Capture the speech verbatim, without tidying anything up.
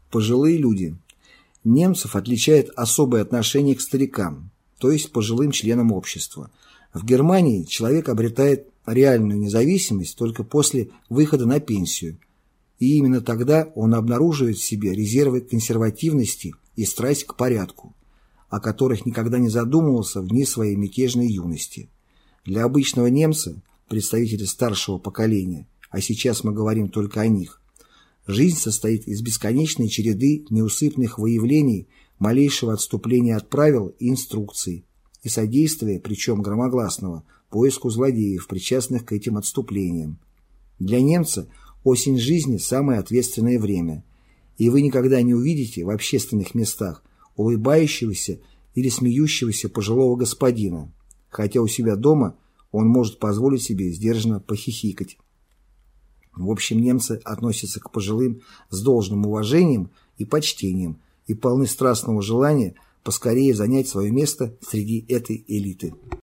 Пожилые люди. Немцев отличает особое отношение к старикам, то есть пожилым членам общества. В Германии человек обретает реальную независимость только после выхода на пенсию, и именно тогда он обнаруживает в себе резервы консервативности и страсть к порядку, о которых никогда не задумывался в дни своей мятежной юности. Для обычного немца, представителя старшего поколения, а сейчас мы говорим только о них, жизнь состоит из бесконечной череды неусыпных выявлений малейшего отступления от правил и инструкций и содействия, причем громогласного, поиску злодеев, причастных к этим отступлениям. Для немца осень жизни – самое ответственное время, и вы никогда не увидите в общественных местах улыбающегося или смеющегося пожилого господина, хотя у себя дома он может позволить себе сдержанно похихикать. В общем, немцы относятся к пожилым с должным уважением и почтением и полны страстного желания поскорее занять свое место среди этой элиты.